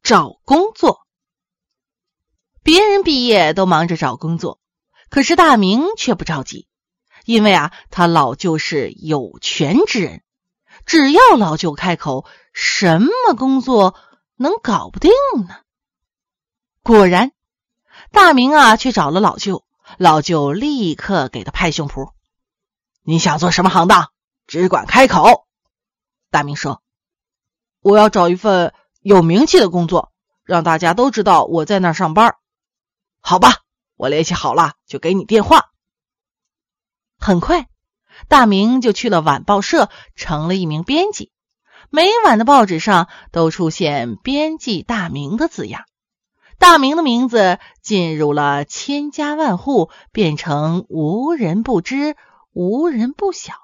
找工作。别人毕业都忙着找工作，可是大明却不着急，因为他老舅是有权之人，只要老舅开口，什么工作能搞不定呢？果然，大明去找了老舅，老舅立刻给他拍胸脯：“你想做什么行当？只管开口。”大明说：“我要找一份有名气的工作，让大家都知道我在那儿上班。”好吧，我联系好了就给你电话。很快，大明就去了晚报社，成了一名编辑。每晚的报纸上都出现编辑大明的字样，大明的名字进入了千家万户，变成无人不知，无人不晓。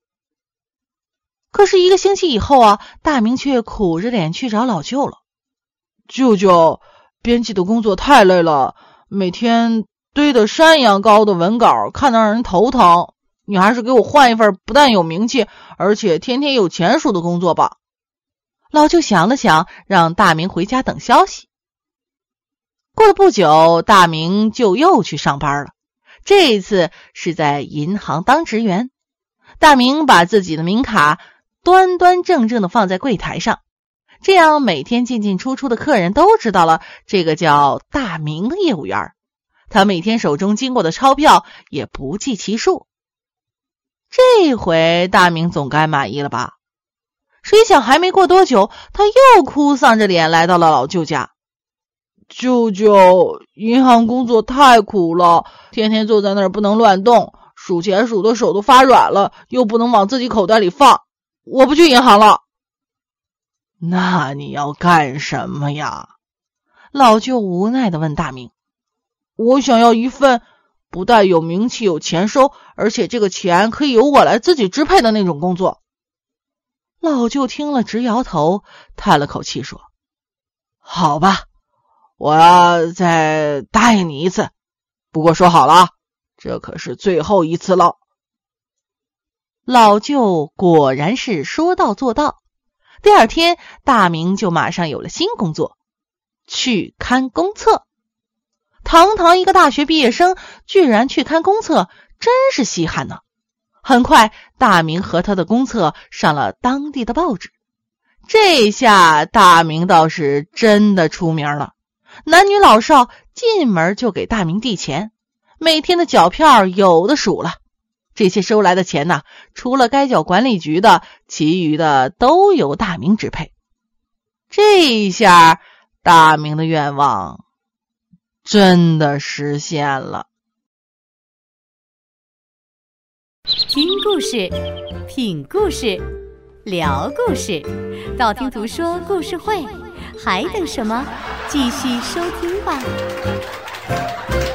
可是1个星期以后大明却苦着脸去找老舅了。舅舅，编辑的工作太累了，每天堆得山一样高的文稿看得让人头疼，你还是给我换一份不但有名气，而且天天有钱数的工作吧。老舅想了想，让大明回家等消息。过了不久，大明就又去上班了，这一次是在银行当职员。大明把自己的名卡端端正正地放在柜台上，这样每天进进出出的客人都知道了这个叫大明的业务员，他每天手中经过的钞票也不计其数。这回大明总该满意了吧？谁想还没过多久，他又哭丧着脸来到了老舅家。舅舅，银行工作太苦了，天天坐在那儿不能乱动，数钱数的手都发软了，又不能往自己口袋里放，我不去银行了。那你要干什么呀？老舅无奈地问大明。我想要一份不但有名气有钱收，而且这个钱可以由我来自己支配的那种工作。老舅听了直摇头，叹了口气说：好吧，我要再答应你一次，不过说好了，这可是最后一次了。老舅果然是说到做到。第二天，大明就马上有了新工作，去看公厕。堂堂一个大学毕业生，居然去看公厕，真是稀罕呢。很快，大明和他的公厕上了当地的报纸。这下大明倒是真的出名了，男女老少进门就给大明递钱，每天的缴票有的数了。这些收来的钱除了该缴管理局的，其余的都由大明支配。这一下，大明的愿望真的实现了。 听故事，品故事，聊故事，道听途说故事会，还等什么？继续收听吧。